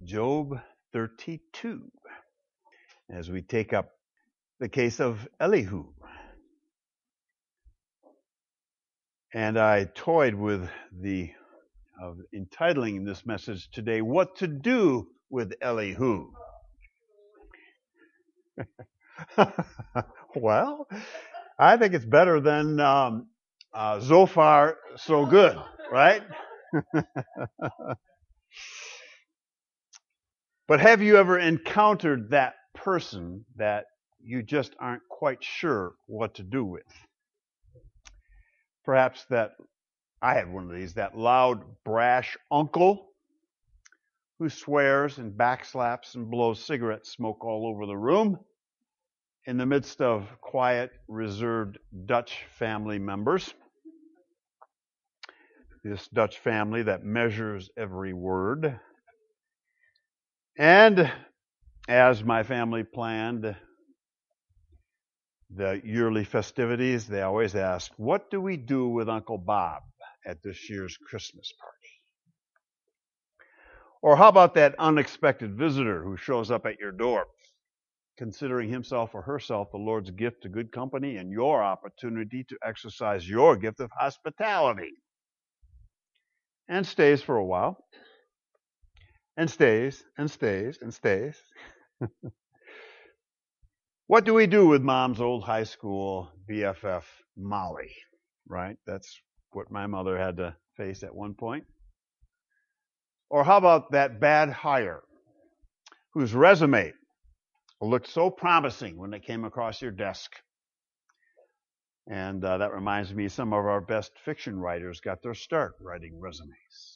Job 32, as we take up the case of Elihu. And I toyed with entitling this message today, What to Do with Elihu. Well, I think it's better than so far, so good, right? But have you ever encountered that person that you just aren't quite sure what to do with? Perhaps that I had one of these, that loud, brash uncle who swears and backslaps and blows cigarette smoke all over the room in the midst of quiet, reserved Dutch family members. This Dutch family that measures every word. And as my family planned the yearly festivities, they always ask, what do we do with Uncle Bob at this year's Christmas party? Or how about that unexpected visitor who shows up at your door, considering himself or herself the Lord's gift to good company and your opportunity to exercise your gift of hospitality, and stays for a while, and stays, and stays, and stays. What do we do with Mom's old high school BFF, Molly? Right? That's what my mother had to face at one point. Or how about that bad hire whose resume looked so promising when it came across your desk? And that reminds me, some of our best fiction writers got their start writing resumes.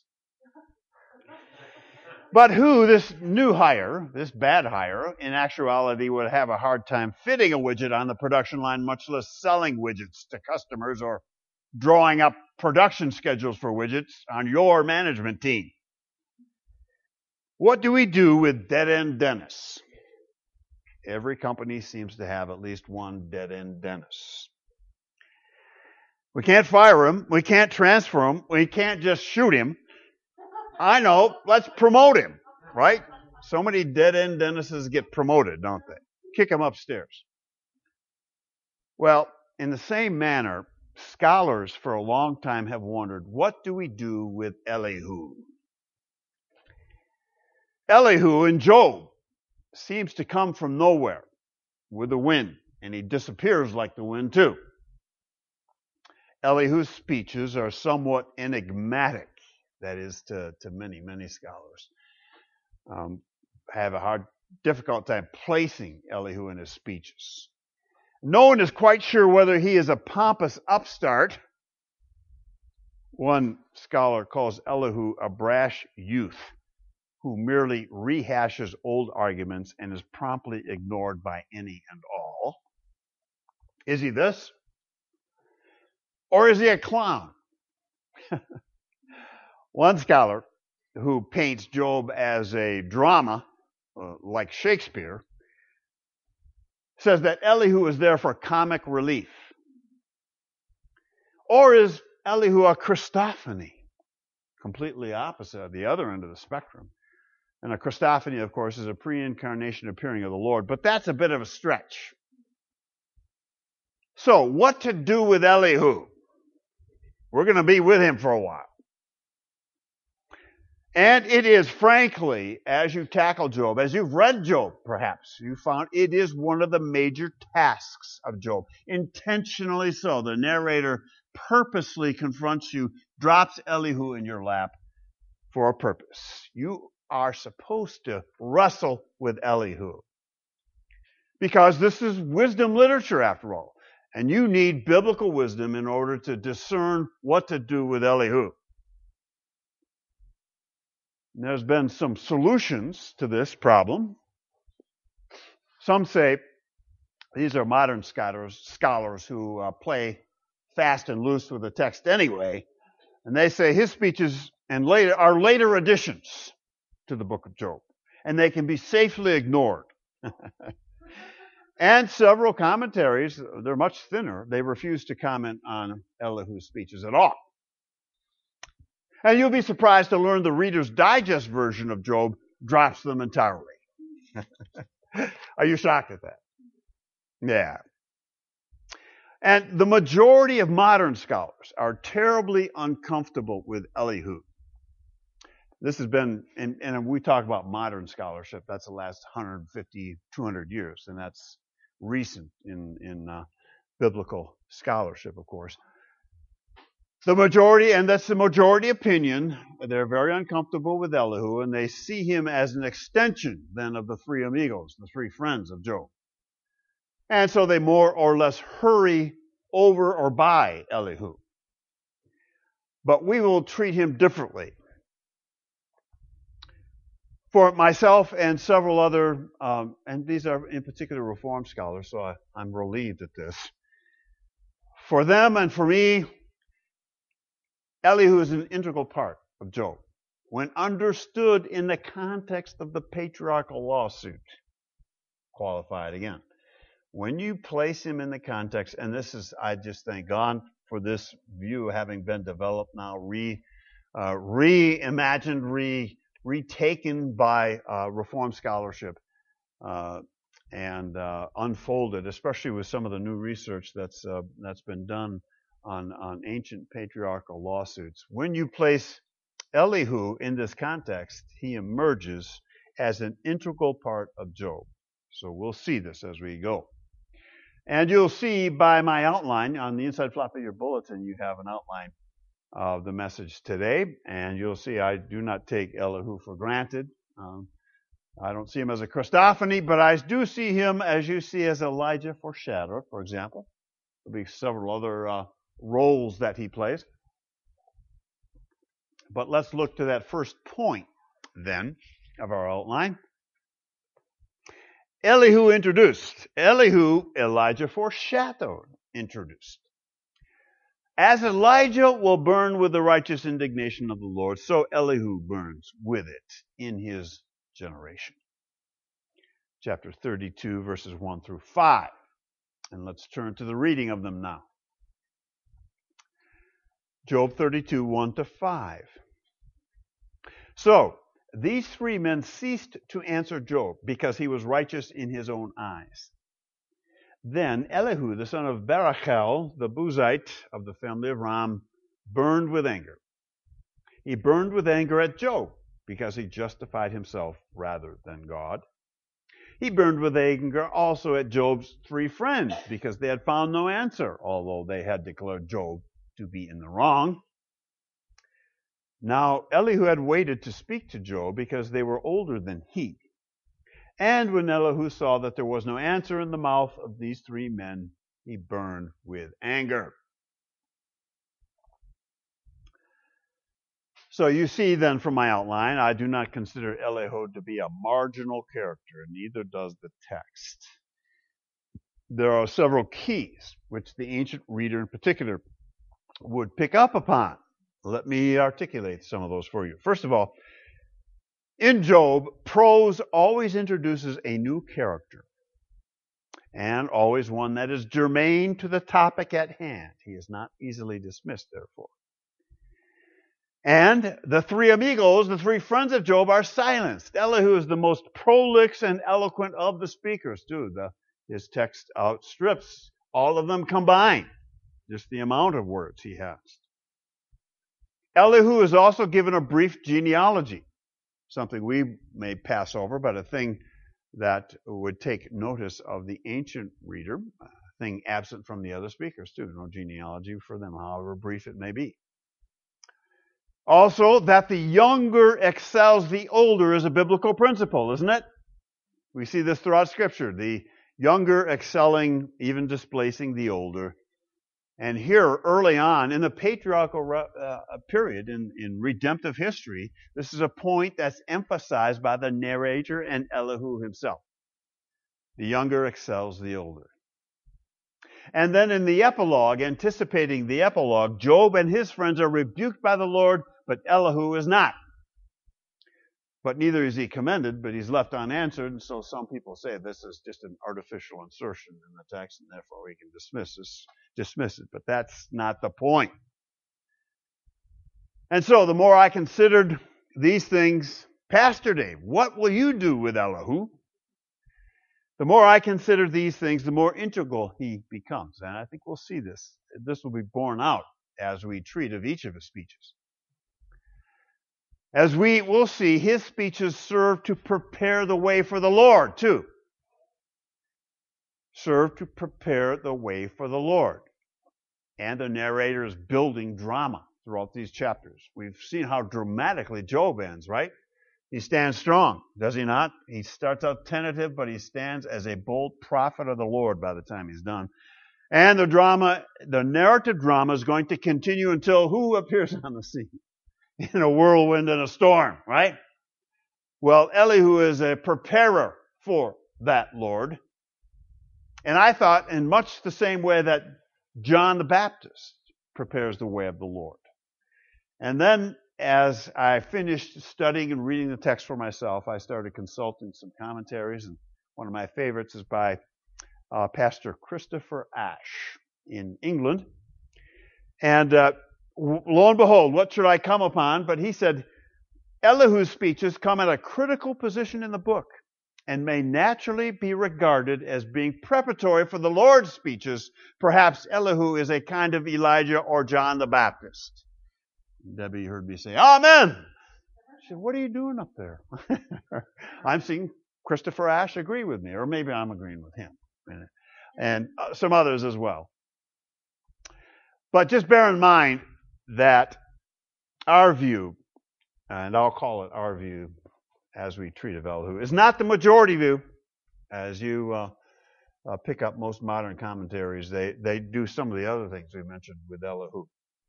But who, this new hire, this bad hire, in actuality would have a hard time fitting a widget on the production line, much less selling widgets to customers or drawing up production schedules for widgets on your management team. What do we do with dead-end Dennis? Every company seems to have at least one dead-end Dennis. We can't fire him. We can't transfer him. We can't just shoot him. I know, let's promote him, right? So many dead-end Dennises get promoted, don't they? Kick him upstairs. Well, in the same manner, scholars for a long time have wondered, what do we do with Elihu? Elihu in Job seems to come from nowhere with the wind, and he disappears like the wind too. Elihu's speeches are somewhat enigmatic. That is, to many, many scholars. Have a difficult time placing Elihu in his speeches. No one is quite sure whether he is a pompous upstart. One scholar calls Elihu a brash youth who merely rehashes old arguments and is promptly ignored by any and all. Is he this? Or is he a clown? One scholar who paints Job as a drama, like Shakespeare, says that Elihu is there for comic relief. Or is Elihu a Christophany? Completely opposite at the other end of the spectrum. And a Christophany, of course, is a pre-incarnation appearing of the Lord, but that's a bit of a stretch. So, what to do with Elihu? We're going to be with him for a while. And it is, frankly, as you tackle Job, as you've read Job, perhaps, you found it is one of the major tasks of Job. Intentionally so. The narrator purposely confronts you, drops Elihu in your lap for a purpose. You are supposed to wrestle with Elihu. Because this is wisdom literature, after all. And you need biblical wisdom in order to discern what to do with Elihu. There's been some solutions to this problem. Some say, these are modern scholars who play fast and loose with the text anyway, and they say his speeches are later additions to the book of Job, and they can be safely ignored. And several commentaries, they're much thinner, they refuse to comment on Elihu's speeches at all. And you'll be surprised to learn the Reader's Digest version of Job drops them entirely. Are you shocked at that? Yeah. And the majority of modern scholars are terribly uncomfortable with Elihu. This has been, and we talk about modern scholarship, that's the last 150, 200 years, and that's recent in biblical scholarship, of course. The majority, and that's the majority opinion, they're very uncomfortable with Elihu, and they see him as an extension then of the three amigos, the three friends of Job. And so they more or less hurry over or by Elihu. But we will treat him differently. For myself and several other, and these are in particular Reformed scholars, so I'm relieved at this. For them and for me, Elihu is an integral part of Job when understood in the context of the patriarchal lawsuit. Qualified again. When you place him in the context, and this is, I just thank God for this view having been developed now, reimagined, retaken by Reformed scholarship and unfolded, especially with some of the new research that's been done on ancient patriarchal lawsuits. When you place Elihu in this context, he emerges as an integral part of Job. So we'll see this as we go. And you'll see by my outline, on the inside flap of your bulletin, you have an outline of the message today. And you'll see I do not take Elihu for granted. I don't see him as a Christophany, but I do see him, as you see, as Elijah foreshadowed, for example. There'll be several other roles that he plays. But let's look to that first point, then, of our outline. Elihu introduced. Elihu, Elijah foreshadowed, introduced. As Elijah will burn with the righteous indignation of the Lord, so Elihu burns with it in his generation. Chapter 32, verses 1 through 5. And let's turn to the reading of them now. Job 32, 1 to 5. So, these three men ceased to answer Job because he was righteous in his own eyes. Then Elihu, the son of Barachel, the Buzite of the family of Ram, burned with anger. He burned with anger at Job because he justified himself rather than God. He burned with anger also at Job's three friends because they had found no answer, although they had declared Job to be in the wrong. Now, Elihu had waited to speak to Job because they were older than he. And when Elihu saw that there was no answer in the mouth of these three men, he burned with anger. So you see then from my outline, I do not consider Elihu to be a marginal character, neither does the text. There are several keys which the ancient reader in particular would pick up upon. Let me articulate some of those for you. First of all, in Job, prose always introduces a new character, and always one that is germane to the topic at hand. He is not easily dismissed, therefore. And the three amigos, the three friends of Job, are silenced. Elihu is the most prolix and eloquent of the speakers, too. His text outstrips all of them combined, just the amount of words he has. Elihu is also given a brief genealogy, something we may pass over, but a thing that would take notice of the ancient reader, a thing absent from the other speakers too. No genealogy for them, however brief it may be. Also, that the younger excels the older is a biblical principle, isn't it? We see this throughout Scripture, the younger excelling, even displacing the older. And here, early on, in the patriarchal period, in redemptive history, this is a point that's emphasized by the narrator and Elihu himself. The younger excels the older. And then in the epilogue, anticipating the epilogue, Job and his friends are rebuked by the Lord, but Elihu is not. But neither is he commended, but he's left unanswered, and so some people say this is just an artificial insertion in the text, and therefore we can dismiss it. But that's not the point. And so the more I considered these things, Pastor Dave, what will you do with Elihu? The more I consider these things, the more integral he becomes. And I think we'll see this. This will be borne out as we treat of each of his speeches. As we will see, his speeches serve to prepare the way for the Lord, too. Serve to prepare the way for the Lord. And the narrator is building drama throughout these chapters. We've seen how dramatically Job ends, right? He stands strong, does he not? He starts out tentative, but he stands as a bold prophet of the Lord by the time he's done. And the narrative drama is going to continue until who appears on the scene? In a whirlwind and a storm, right? Well, Elihu is a preparer for that Lord. And I thought in much the same way that John the Baptist prepares the way of the Lord. And then as I finished studying and reading the text for myself, I started consulting some commentaries, and one of my favorites is by Pastor Christopher Ash in England. And lo and behold, what should I come upon? But he said, Elihu's speeches come at a critical position in the book and may naturally be regarded as being preparatory for the Lord's speeches. Perhaps Elihu is a kind of Elijah or John the Baptist. Debbie heard me say, Amen. She said, what are you doing up there? I'm seeing Christopher Ash agree with me, or maybe I'm agreeing with him. And some others as well. But just bear in mind that our view, and I'll call it our view as we treat of Elihu, is not the majority view. As you pick up most modern commentaries, they do some of the other things we mentioned with Elihu.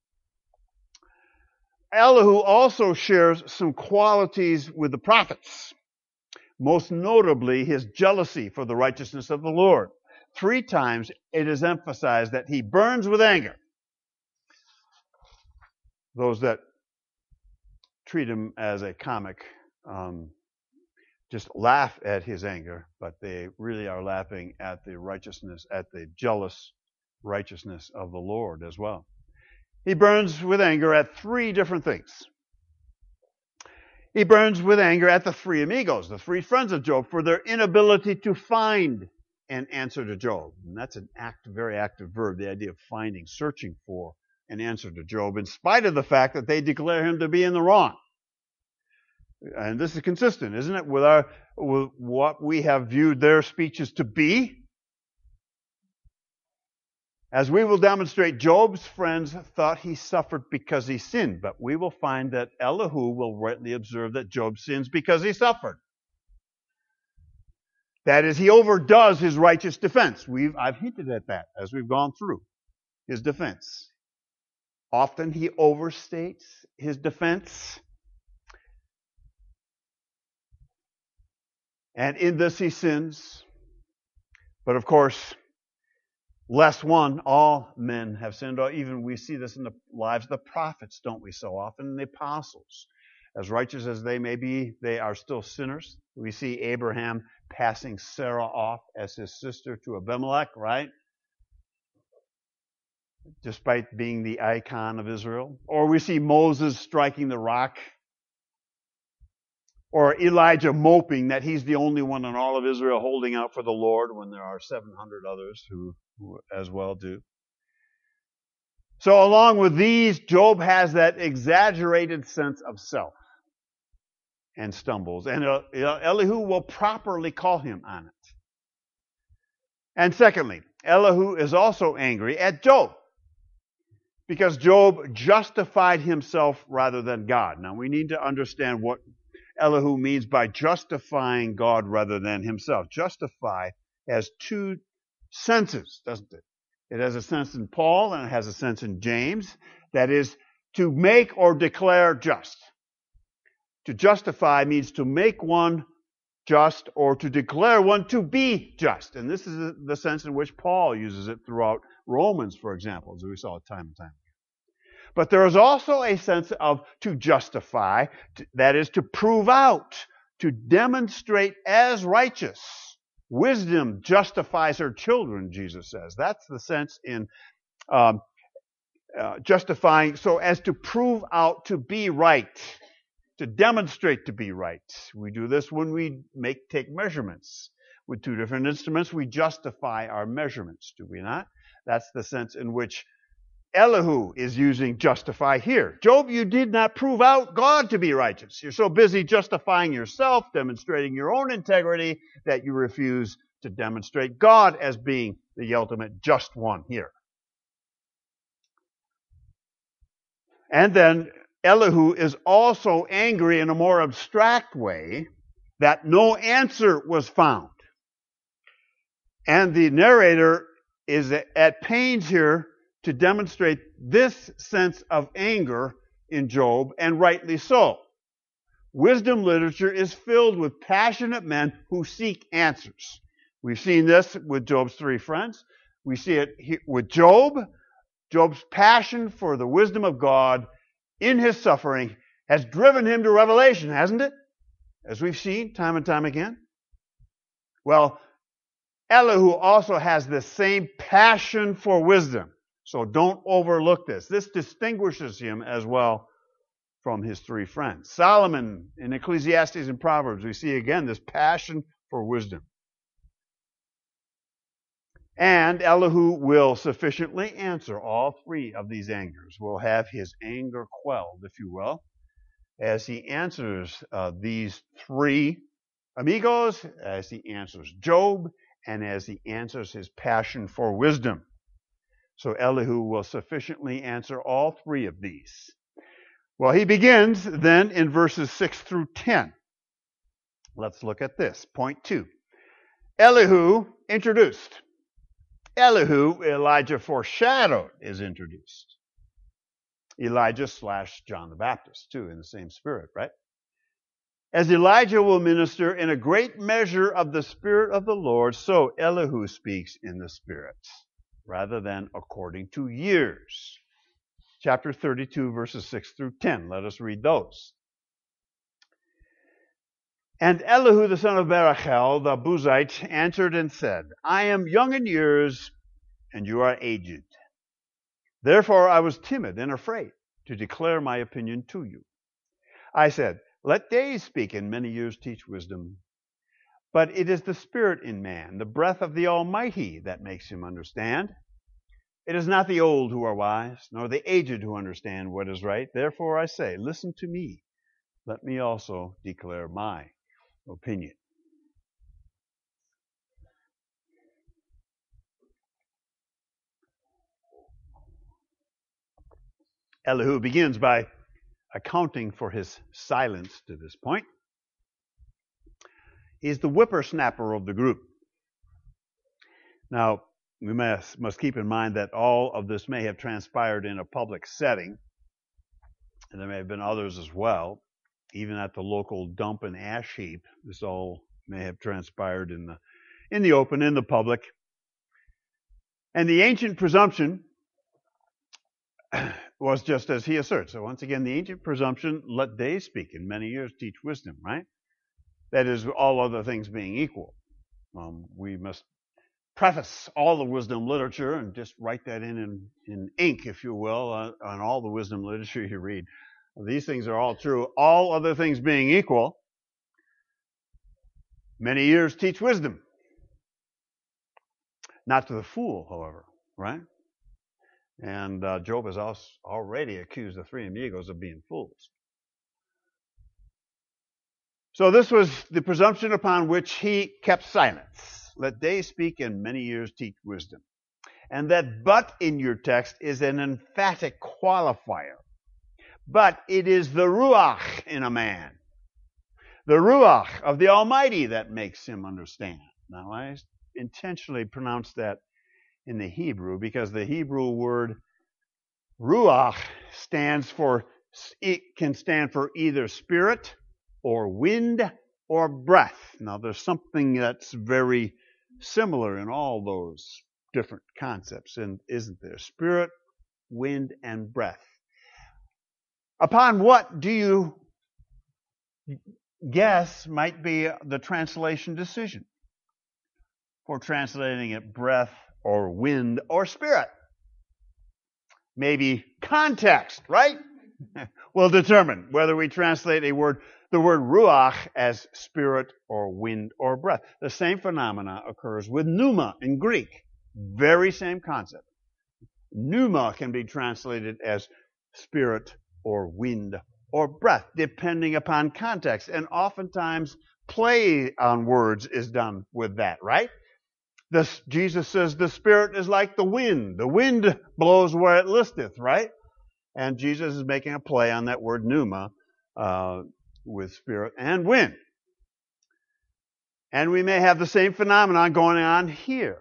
Elihu also shares some qualities with the prophets, most notably his jealousy for the righteousness of the Lord. 3 times it is emphasized that he burns with anger. Those that treat him as a comic just laugh at his anger, but they really are laughing at the righteousness, at the jealous righteousness of the Lord as well. He burns with anger at 3 different things. He burns with anger at the 3 amigos, the 3 friends of Job, for their inability to find an answer to Job. And that's an very active verb, the idea of finding, searching for an answer to Job, in spite of the fact that they declare him to be in the wrong. And this is consistent, isn't it, with what we have viewed their speeches to be? As we will demonstrate, Job's friends thought he suffered because he sinned, but we will find that Elihu will rightly observe that Job sins because he suffered. That is, he overdoes his righteous defense. I've hinted at that as we've gone through his defense. Often he overstates his defense. And in this he sins. But of course, lest one, all men have sinned. Or even we see this in the lives of the prophets, don't we, so often, and the apostles. As righteous as they may be, they are still sinners. We see Abraham passing Sarah off as his sister to Abimelech, right? Despite being the icon of Israel. Or we see Moses striking the rock. Or Elijah moping that he's the only one in all of Israel holding out for the Lord when there are 700 others who as well do. So along with these, Job has that exaggerated sense of self and stumbles. And Elihu will properly call him on it. And secondly, Elihu is also angry at Job because Job justified himself rather than God. Now we need to understand what Elihu means by justifying God rather than himself. Justify has 2 senses, doesn't it? It has a sense in Paul and it has a sense in James. That is, to make or declare just. To justify means to make one just or to declare one to be just. And this is the sense in which Paul uses it throughout Romans, for example, as we saw time and time again. But there is also a sense of to justify, that is to prove out, to demonstrate as righteous. Wisdom justifies her children, Jesus says. That's the sense in justifying, so as to prove out to be right. to demonstrate to be right. We do this when we take measurements. With two different instruments, we justify our measurements, do we not? That's the sense in which Elihu is using justify here. Job, you did not prove out God to be righteous. You're so busy justifying yourself, demonstrating your own integrity, that you refuse to demonstrate God as being the ultimate just one here. And then Elihu is also angry in a more abstract way that no answer was found. And the narrator is at pains here to demonstrate this sense of anger in Job, and rightly so. Wisdom literature is filled with passionate men who seek answers. We've seen this with Job's three friends. We see it with Job. Job's passion for the wisdom of God in his suffering has driven him to revelation, hasn't it? As we've seen time and time again. Well, Elihu also has the same passion for wisdom. So don't overlook this. This distinguishes him as well from his three friends. Solomon in Ecclesiastes and Proverbs, we see again this passion for wisdom. And Elihu will sufficiently answer all three of these angers, will have his anger quelled, if you will, as he answers these three amigos, as he answers Job, and as he answers his passion for wisdom. So Elihu will sufficiently answer all three of these. Well, he begins then in verses 6 through 10. Let's look at this. Point 2. Elihu introduced. Elihu, Elijah foreshadowed, is introduced. Elijah / John the Baptist, too, in the same spirit, right? As Elijah will minister in a great measure of the Spirit of the Lord, so Elihu speaks in the Spirit, rather than according to years. Chapter 32, verses 6 through 10. Let us read those. And Elihu the son of Barachel, the Buzite, answered and said, I am young in years, and you are aged. Therefore I was timid and afraid to declare my opinion to you. I said, let days speak and many years teach wisdom. But it is the Spirit in man, the breath of the Almighty, that makes him understand. It is not the old who are wise, nor the aged who understand what is right. Therefore I say, listen to me. Let me also declare my opinion. Elihu begins by accounting for his silence to this point. He's the whippersnapper of the group. Now, we must keep in mind that all of this may have transpired in a public setting, and there may have been others as well. Even at the local dump and ash heap, this all may have transpired in the open, in the public. And the ancient presumption was just as he asserts. So once again, the ancient presumption, let days speak and many years teach wisdom, right? That is, all other things being equal. We must preface all the wisdom literature and just write that in ink, if you will, on all the wisdom literature you read. These things are all true. All other things being equal, many years teach wisdom. Not to the fool, however, right? And Job has already accused the three amigos of being fools. So this was the presumption upon which he kept silence. Let days speak and many years teach wisdom. And that but in your text is an emphatic qualifier. But it is the Ruach in a man, the Ruach of the Almighty, that makes him understand. Now, I intentionally pronounce that in the Hebrew because the Hebrew word Ruach can stand for either spirit or wind or breath. Now, there's something that's very similar in all those different concepts, and isn't there? Spirit, wind, and breath. Upon what do you guess might be the translation decision for translating it breath or wind or spirit? Maybe context, right? will determine whether we translate the word ruach as spirit or wind or breath. The same phenomena occurs with pneuma in Greek. Very same concept. Pneuma can be translated as spirit or wind or breath, depending upon context. And oftentimes, play on words is done with that, right? Jesus says the Spirit is like the wind. The wind blows where it listeth, right? And Jesus is making a play on that word pneuma with spirit and wind. And we may have the same phenomenon going on here.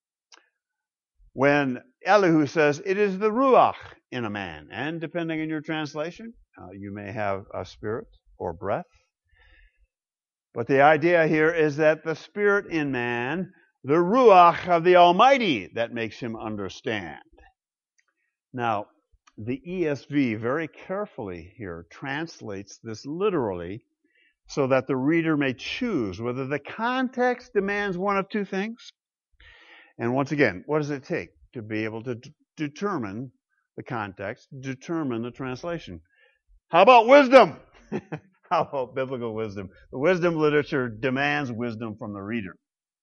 When Elihu says, it is the ruach in a man. And depending on your translation, you may have a spirit or breath. But the idea here is that the spirit in man, the ruach of the Almighty, that makes him understand. Now, the ESV very carefully here translates this literally so that the reader may choose whether the context demands one of two things. And once again, what does it take to be able to determine the context, determine the translation? How about wisdom? How about biblical wisdom? The wisdom literature demands wisdom from the reader.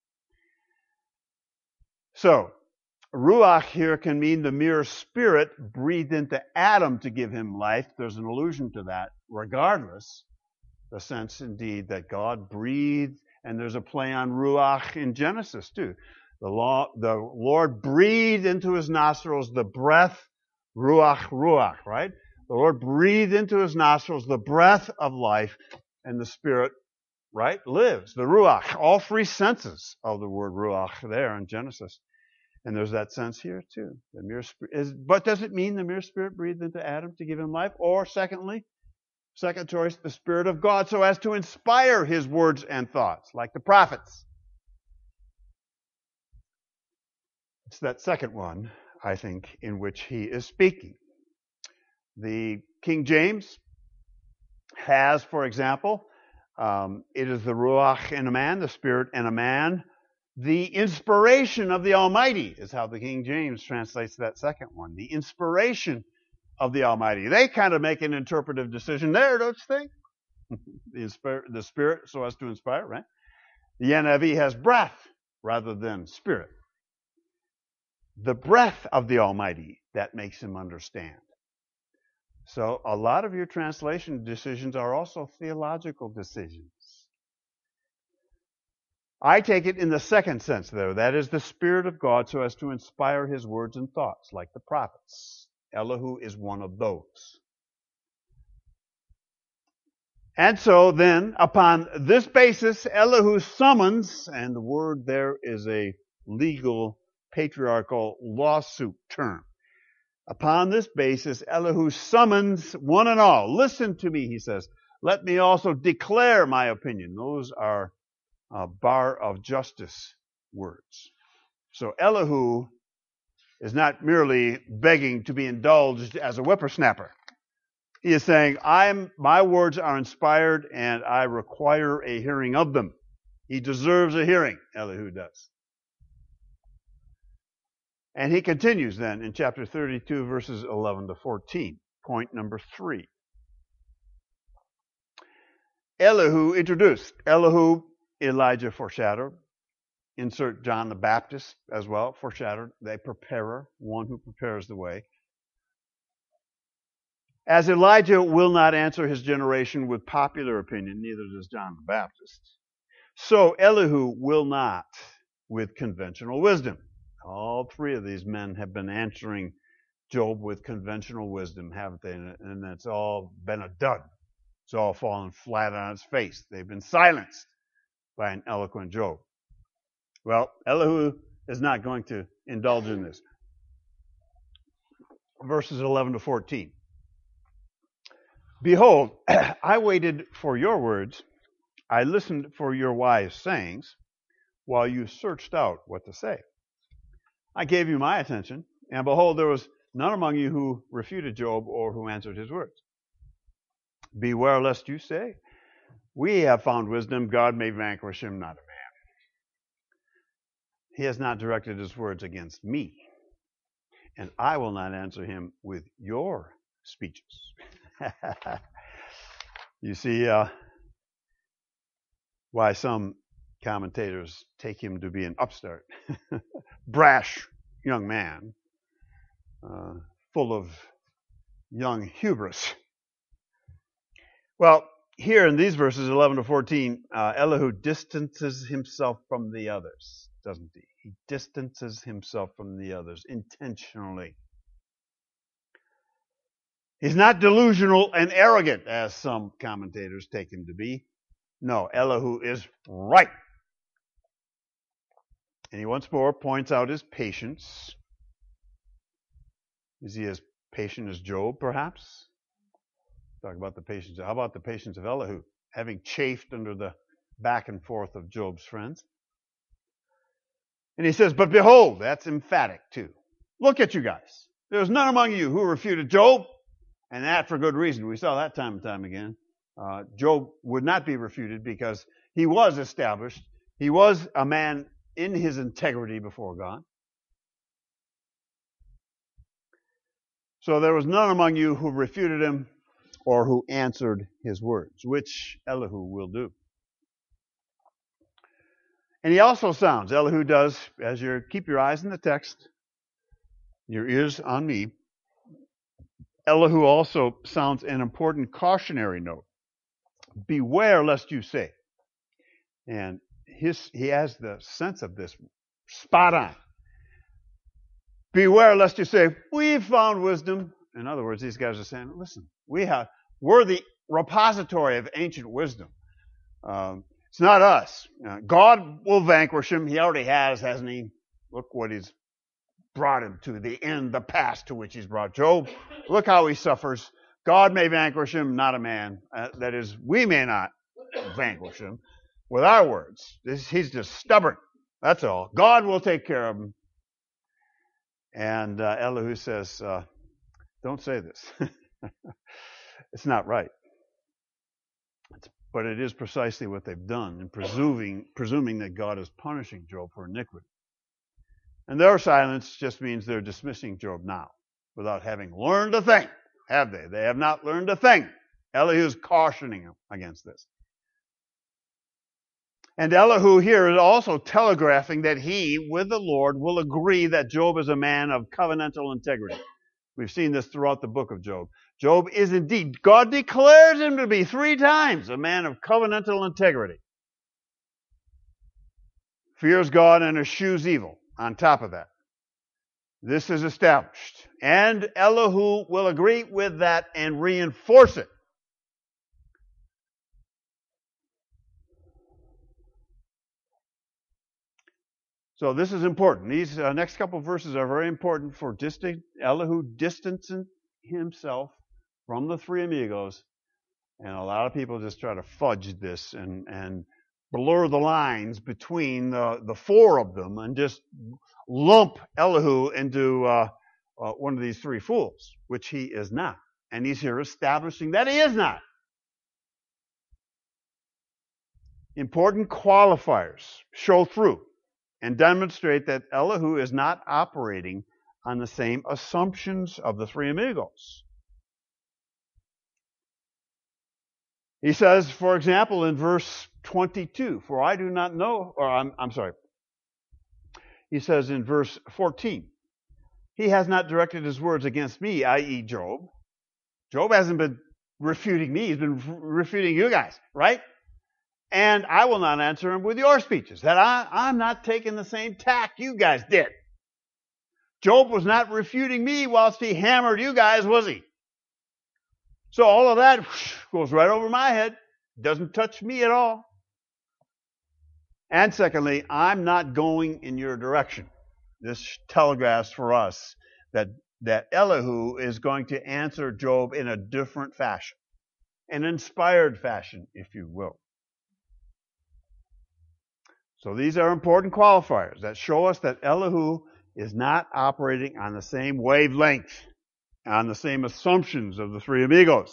So, ruach here can mean the mere spirit breathed into Adam to give him life. There's an allusion to that. Regardless, the sense indeed that God breathed, and there's a play on ruach in Genesis too. The Lord breathed into his nostrils the breath, ruach, right? The Lord breathed into his nostrils the breath of life, and the spirit, right, lives. The ruach, all three senses of the word ruach there in Genesis. And there's that sense here too. The mere spirit but does it mean the mere spirit breathed into Adam to give him life? Or secondly, second choice, the Spirit of God so as to inspire his words and thoughts, like the prophets. It's that second one, I think, in which he is speaking. The King James has, for example, it is the ruach in a man, the spirit in a man. The inspiration of the Almighty is how the King James translates that second one. The inspiration of the Almighty. They kind of make an interpretive decision there, don't you think? The Spirit so as to inspire, right? The NIV has breath rather than spirit. The breath of the Almighty, that makes him understand. So a lot of your translation decisions are also theological decisions. I take it in the second sense, though. That is the Spirit of God so as to inspire his words and thoughts, like the prophets. Elihu is one of those. And so then, upon this basis, Elihu summons, and the word there is a legal, patriarchal lawsuit term. Upon this basis, Elihu summons one and all. Listen to me, he says. Let me also declare my opinion. Those are bar of justice words. So Elihu is not merely begging to be indulged as a whippersnapper. He is saying, my words are inspired and I require a hearing of them. He deserves a hearing, Elihu does. And he continues then in chapter 32, verses 11 to 14. Point number 3. Elihu introduced. Elihu, Elijah foreshadowed. Insert John the Baptist as well, foreshadowed. The preparer, one who prepares the way. As Elijah will not answer his generation with popular opinion, neither does John the Baptist. So Elihu will not with conventional wisdom. All three of these men have been answering Job with conventional wisdom, haven't they? And it's all been a dud. It's all fallen flat on its face. They've been silenced by an eloquent Job. Well, Elihu is not going to indulge in this. Verses 11 to 14. Behold, I waited for your words. I listened for your wise sayings while you searched out what to say. I gave you my attention, and behold, there was none among you who refuted Job or who answered his words. Beware lest you say, we have found wisdom, God may vanquish him, not a man. He has not directed his words against me, and I will not answer him with your speeches. You see why some commentators take him to be an upstart, brash young man, full of young hubris. Well, here in these verses 11 to 14, Elihu distances himself from the others, doesn't he? He distances himself from the others intentionally. He's not delusional and arrogant, as some commentators take him to be. No, Elihu is right. And he once more points out his patience. Is he as patient as Job, perhaps? Talk about the patience. How about the patience of Elihu, having chafed under the back and forth of Job's friends? And he says, but behold, that's emphatic too. Look at you guys. There's none among you who refuted Job, and that for good reason. We saw that time and time again. Job would not be refuted because he was established. He was a man in his integrity before God. So there was none among you who refuted him or who answered his words, which Elihu will do. And he also sounds, Elihu does, as you keep your eyes in the text, your ears on me, Elihu also sounds an important cautionary note. Beware lest you say. And he has the sense of this spot on. Beware lest you say, we've found wisdom. In other words, these guys are saying, listen, we're the repository of ancient wisdom. It's not us. God will vanquish him. He already has, hasn't he? Look what he's brought him to, the end, the past to which he's brought Job. Look how he suffers. God may vanquish him, not a man. That is, we may not vanquish him with our words. He's just stubborn. That's all. God will take care of him. And Elihu says, don't say this. It's not right. But it is precisely what they've done in presuming that God is punishing Job for iniquity. And their silence just means they're dismissing Job now without having learned a thing, have they? They have not learned a thing. Elihu is cautioning them against this. And Elihu here is also telegraphing that he, with the Lord, will agree that Job is a man of covenantal integrity. We've seen this throughout the book of Job. Job is indeed, God declares him to be 3 times a man of covenantal integrity. Fears God and eschews evil on top of that. This is established. And Elihu will agree with that and reinforce it. So this is important. These next couple of verses are very important for Elihu distancing himself from the 3 amigos. And a lot of people just try to fudge this and blur the lines between the 4 of them and just lump Elihu into one of these 3 fools, which he is not. And he's here establishing that he is not. Important qualifiers show through and demonstrate that Elihu is not operating on the same assumptions of the 3 amigos. He says, for example, in verse 22, for I do not know, or I'm sorry. He says in verse 14, he has not directed his words against me, i.e. Job. Job hasn't been refuting me, he's been refuting you guys, right? And I will not answer him with your speeches. That I'm not taking the same tack you guys did. Job was not refuting me whilst he hammered you guys, was he? So all of that goes right over my head. Doesn't touch me at all. And secondly, I'm not going in your direction. This telegraphs for us that Elihu is going to answer Job in a different fashion. An inspired fashion, if you will. So these are important qualifiers that show us that Elihu is not operating on the same wavelength, on the same assumptions of the 3 amigos.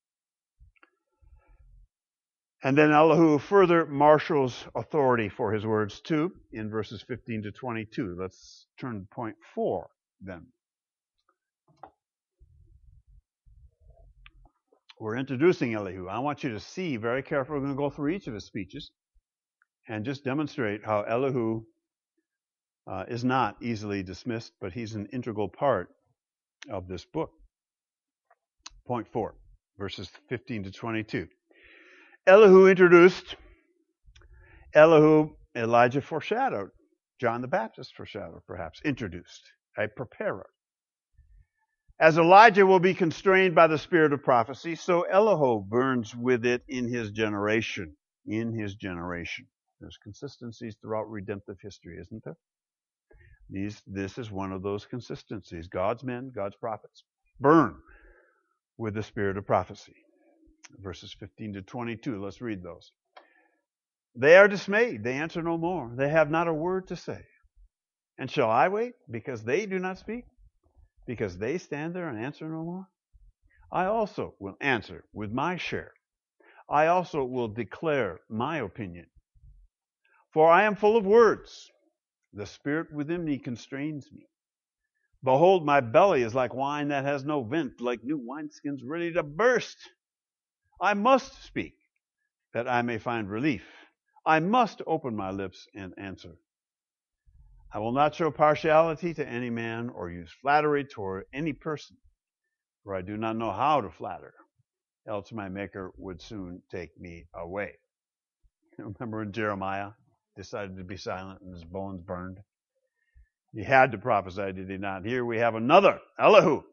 And then Elihu further marshals authority for his words too in verses 15 to 22. Let's turn to point 4 then. We're introducing Elihu. I want you to see very carefully. We're going to go through each of his speeches and just demonstrate how Elihu is not easily dismissed, but he's an integral part of this book. Point 4, verses 15 to 22. Elihu introduced. Elihu, Elijah foreshadowed. John the Baptist foreshadowed, perhaps, introduced, a preparer. As Elijah will be constrained by the spirit of prophecy, so Elihu burns with it in his generation. In his generation. There's consistencies throughout redemptive history, isn't there? This is one of those consistencies. God's men, God's prophets, burn with the spirit of prophecy. Verses 15 to 22, let's read those. They are dismayed, they answer no more. They have not a word to say. And shall I wait, because they do not speak? Because they stand there and answer no more? I also will answer with my share. I also will declare my opinion. For I am full of words. The spirit within me constrains me. Behold, my belly is like wine that has no vent, like new wineskins ready to burst. I must speak, that I may find relief. I must open my lips and answer. I will not show partiality to any man or use flattery toward any person, for I do not know how to flatter, else my Maker would soon take me away. Remember when Jeremiah decided to be silent and his bones burned? He had to prophesy, did he not? Here we have another, Elihu.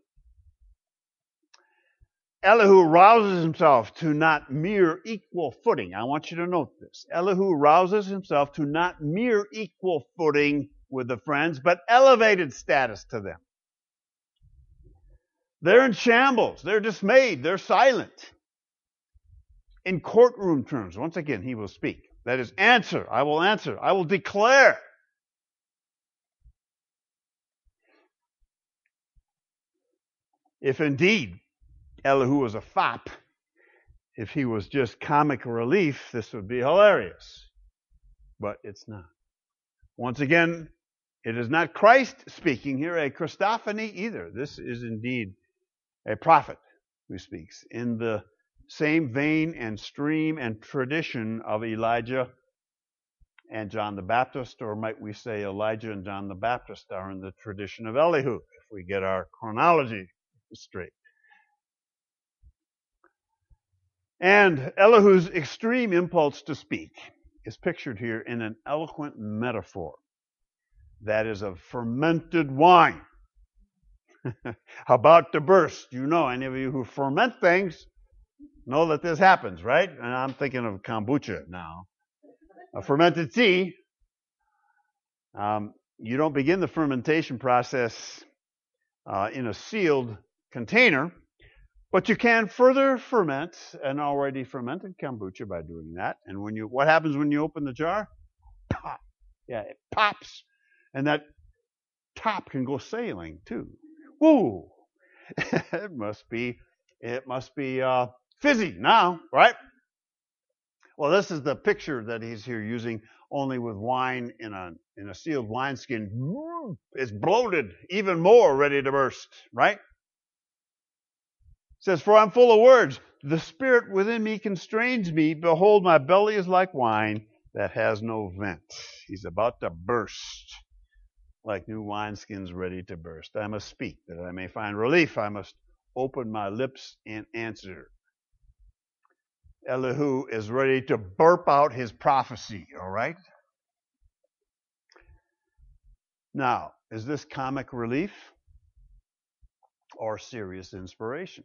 Elihu rouses himself to not mere equal footing. I want you to note this. Elihu rouses himself to not mere equal footing with the friends, but elevated status to them. They're in shambles. They're dismayed. They're silent. In courtroom terms, once again, he will speak. That is, answer. I will answer. I will declare. If indeed Elihu was a fop, if he was just comic relief, this would be hilarious. But it's not. Once again, it is not Christ speaking here, a Christophany either. This is indeed a prophet who speaks in the same vein and stream and tradition of Elijah and John the Baptist, or might we say Elijah and John the Baptist are in the tradition of Elihu, if we get our chronology straight. And Elihu's extreme impulse to speak is pictured here in an eloquent metaphor. That is of fermented wine. About to burst. You know, any of you who ferment things know that this happens, right? And I'm thinking of kombucha now. A fermented tea, you don't begin the fermentation process in a sealed container, but you can further ferment an already fermented kombucha by doing that. And what happens when you open the jar? Pop. Yeah, it pops. And that top can go sailing too. Woo! It must be fizzy now, right? Well, this is the picture that he's here using, only with wine in a sealed wineskin. It's bloated, even more ready to burst, right? It says, for I'm full of words. The spirit within me constrains me. Behold, my belly is like wine that has no vent. He's about to burst, like new wineskins ready to burst. I must speak that I may find relief. I must open my lips and answer. Elihu is ready to burp out his prophecy, all right? Now, is this comic relief or serious inspiration?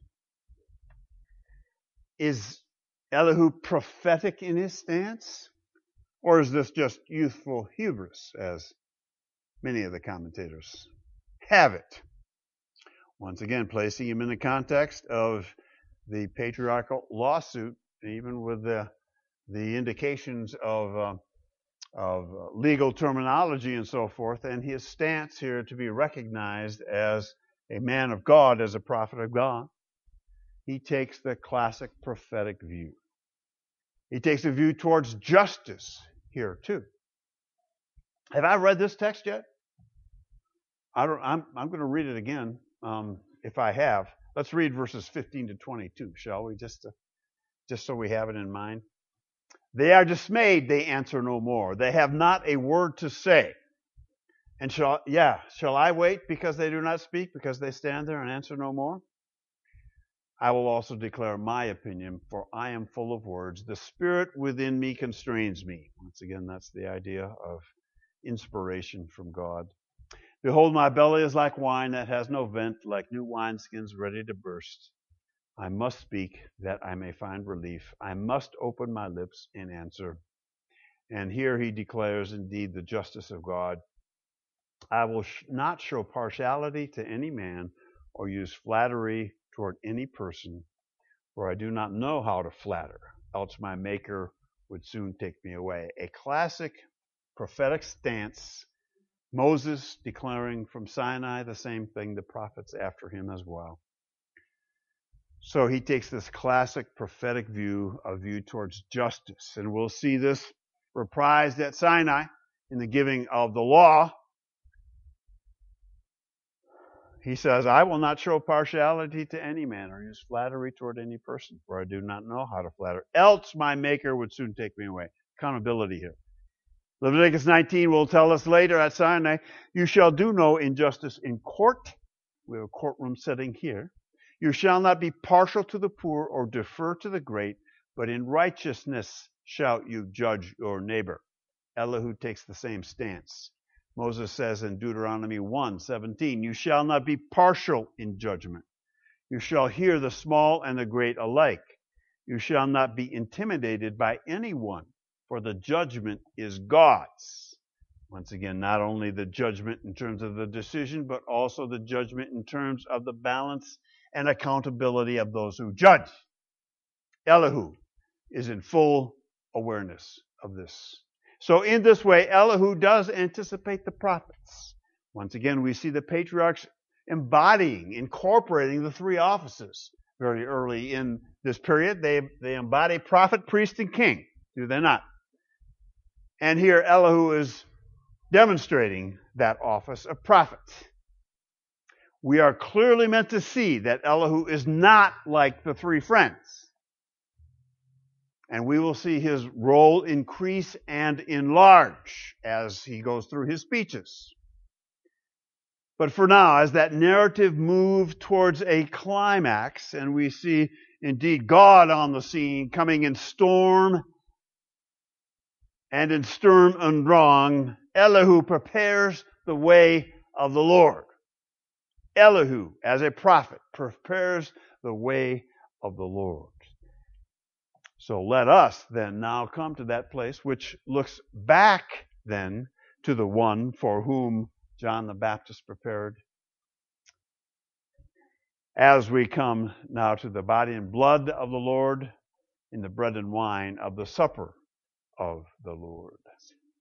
Is Elihu prophetic in his stance? Or is this just youthful hubris, as many of the commentators have it? Once again, placing him in the context of the patriarchal lawsuit, even with the indications of legal terminology and so forth, and his stance here to be recognized as a man of God, as a prophet of God. He takes the classic prophetic view. He takes a view towards justice here too. Have I read this text yet? I'm going to read it again if I have. Let's read verses 15 to 22, shall we? Just so we have it in mind. They are dismayed, they answer no more. They have not a word to say. And shall I wait because they do not speak, because they stand there and answer no more? I will also declare my opinion, for I am full of words. The spirit within me constrains me. Once again, that's the idea of inspiration from God. Behold, my belly is like wine that has no vent, like new wineskins ready to burst. I must speak that I may find relief. I must open my lips and answer. And here he declares indeed the justice of God. I will not show partiality to any man or use flattery toward any person, for I do not know how to flatter, else my Maker would soon take me away. A classic prophetic stance. Moses declaring from Sinai the same thing, the prophets after him as well. So he takes this classic prophetic view, a view towards justice. And we'll see this reprised at Sinai in the giving of the law. He says, I will not show partiality to any man or use flattery toward any person, for I do not know how to flatter. Else my Maker would soon take me away. Accountability here. Leviticus 19 will tell us later at Sinai, you shall do no injustice in court. We have a courtroom setting here. You shall not be partial to the poor or defer to the great, but in righteousness shall you judge your neighbor. Elihu takes the same stance. Moses says in Deuteronomy 1:17, you shall not be partial in judgment. You shall hear the small and the great alike. You shall not be intimidated by anyone, for the judgment is God's. Once again, not only the judgment in terms of the decision, but also the judgment in terms of the balance and accountability of those who judge. Elihu is in full awareness of this. So in this way, Elihu does anticipate the prophets. Once again, we see the patriarchs incorporating the three offices very early in this period. They embody prophet, priest, and king, do they not? And here Elihu is demonstrating that office of prophet. We are clearly meant to see that Elihu is not like the three friends. And we will see his role increase and enlarge as he goes through his speeches. But for now, as that narrative moves towards a climax, and we see indeed God on the scene coming in storm and in Sturm und Drang, Elihu prepares the way of the Lord. Elihu, as a prophet, prepares the way of the Lord. So let us then now come to that place which looks back then to the one for whom John the Baptist prepared. As we come now to the body and blood of the Lord in the bread and wine of the supper of the Lord.